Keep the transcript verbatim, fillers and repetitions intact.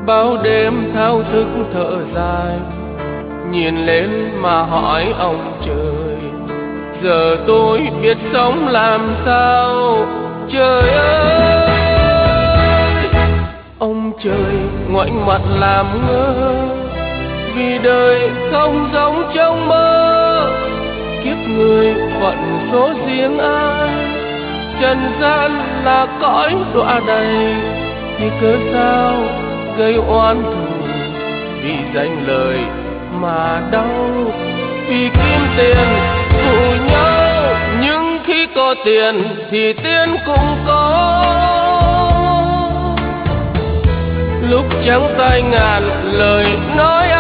bao đêm thao thức thở dài, nhìn lên mà hỏi ông trời, giờ tôi biết sống làm sao. Trời ơi, ông trời ngoảnh mặt làm ngơ, vì đời không giống trong mơ. Kiếp người phận số riêng ai, trần gian là cõi đọa đầy, thì cớ sao gây oan thù, vì danh lời mà đau, vì kim tiền thù nhau. Nhưng khi có tiền thì tiền cũng có, lúc trắng tay ngàn lời nói